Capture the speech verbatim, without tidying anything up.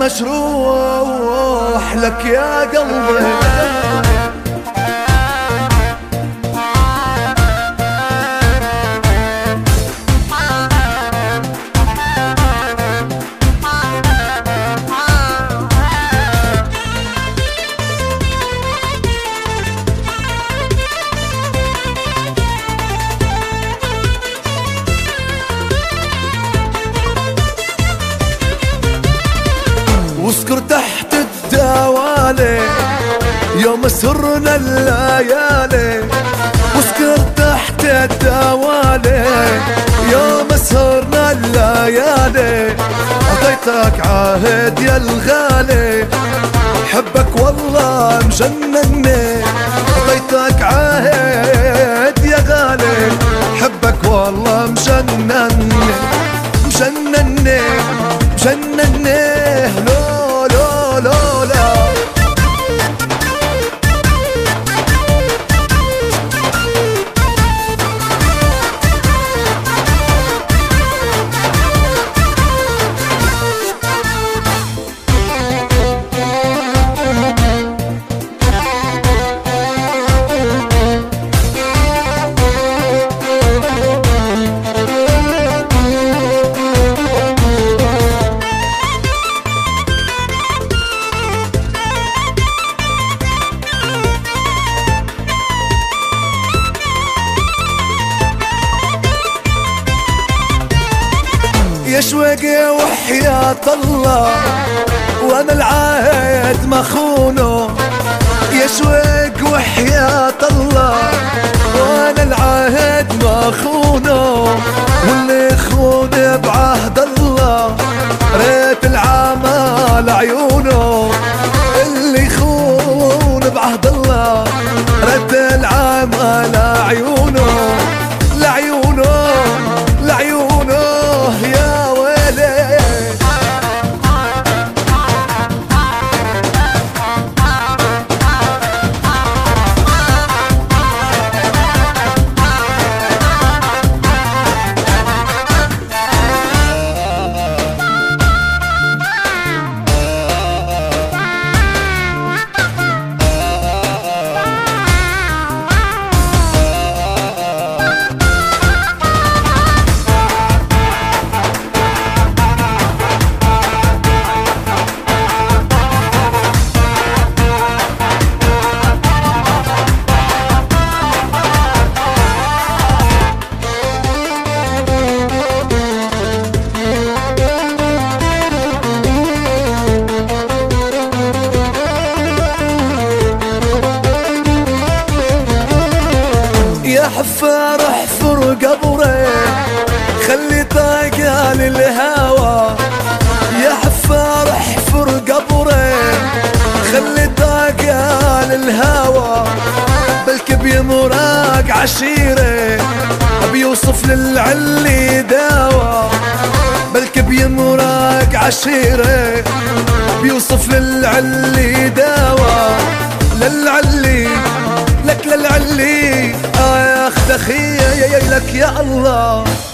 مشروح لك يا قلبي. واسكر تحت الدوالي يوم سرنا الليالي، واسكر تحت الدوالي يوم سرنا الليالي. عطيتك عهد يا الغالي حبك والله مجنني، عطيتك عهد يا غالي حبك والله مجنني مجنني مجنني. لو لو لو لا يا شوقي وحياة الله وانا العهد مخونه، يا شوق وحياة الله وانا العهد مخونه. واللي يخون بعهد الله ريت العمى لعيونه، اللي يخون بعهد الله ريت العمى لعيونه لعيونه لعيونه. يا ويلي يا حفار احفر قبري خلي طاقة للهوى، يا حفار احفر قبري خلي طاقة للهوى. بلك بيمراق عشيري بيوصف للعلي داوى، بلك بيمراق عشيري بيوصف للعلي داوى. للعلي لك للعلي آه يا اخت اخي لك يا الله.